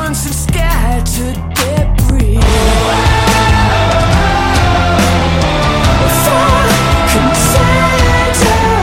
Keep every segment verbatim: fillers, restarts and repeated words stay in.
bones and scattered debris. Fall contented.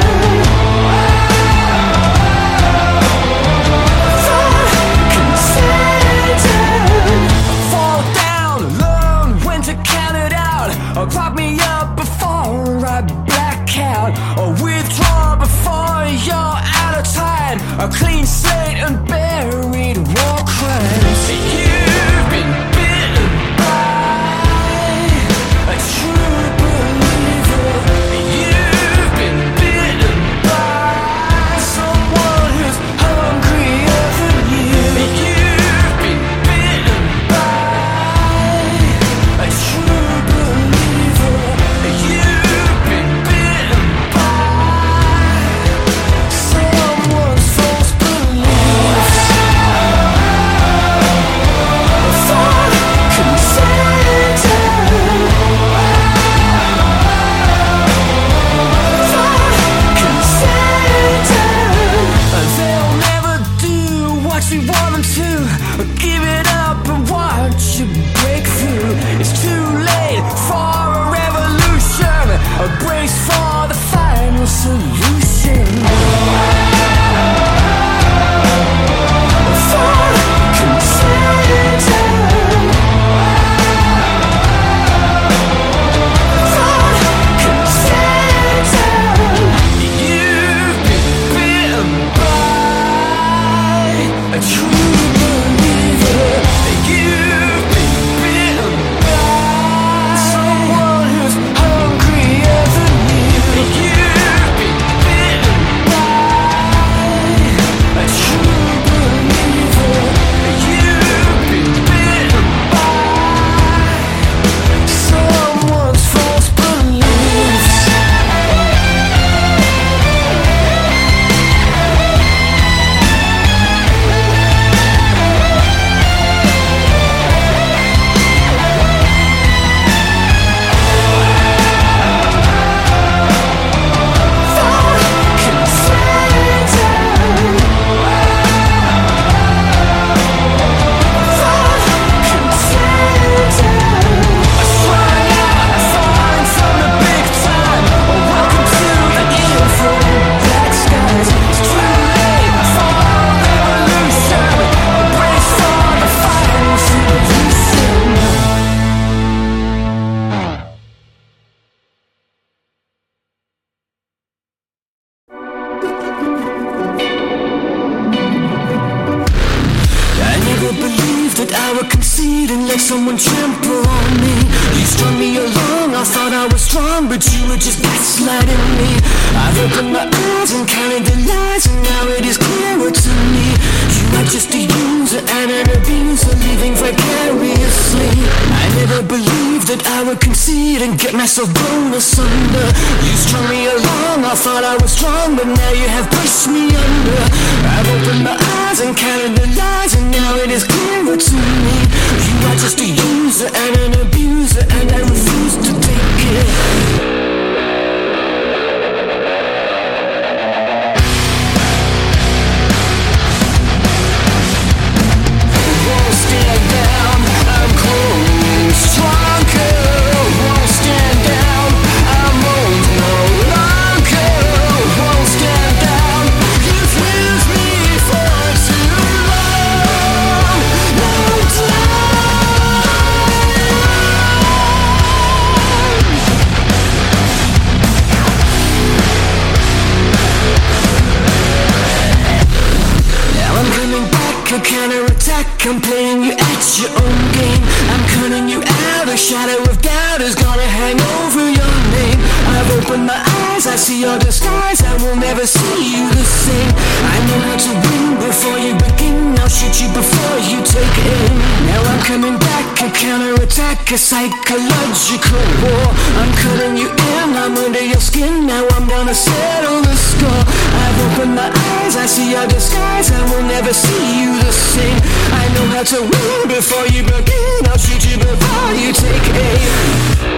Fall contented. Fall down alone when to count it out. Or pop me up before I black out. Or withdraw before you're out of time. A clean slate and buried war crimes. You've been bitten by a true believer. You've been bitten by someone who's hungrier than you. You've been bitten by a true believer. You've been bitten by someone's false beliefs. Fall contented. Fall contented. They'll never do what you want them to. Give it up and watch you break through. It's too late for a revolution. A brace for the final solution. Fall contented. Fall contented. You've been bitten by a true believer. You've been bitten by someone who's hungrier than you. You've been bitten by a true believer. You've been bitten by someone's false beliefs. Fall contented. Fall contented. Strung out, falling from the big time. Welcome to the infinite black skies. It's too late for a revolution. A brace for the final solution. I never believed that I would concede and let someone trample on me. You strung me along, I thought I was strong, but you were just gaslighting me. I've opened my eyes and counted the lies, and now it is clearer to me. You are just a user and an abuser, living vicariously. I never believed that I would concede and get myself blown asunder. You strung me along, I thought I was strong, but now you have pushed me under. I've opened my eyes and counted the lies, and now it is clearer to me. You are just a user and an abuser, and I refuse to take it. Won't stand down, I'm growing stronger. Won't stand down, I'm old no longer. Won't stand down, you've used me for too long. No Now I'm coming back, a counterattack. I'm playing you at your own game. I'm cutting you out, a shadow of doubt is gonna hang over your name. I've opened my eyes, I see your disguise, I will never see you the same. I know how to win before you begin, I'll shoot you before you take aim. Now I'm coming back, a counterattack, a psychological war. I'm cutting you in, I'm under your skin, now I'm gonna settle the score. I've opened my eyes, I see your disguise, I will never see you the same. I know how to win before you begin, I'll shoot you before you take aim.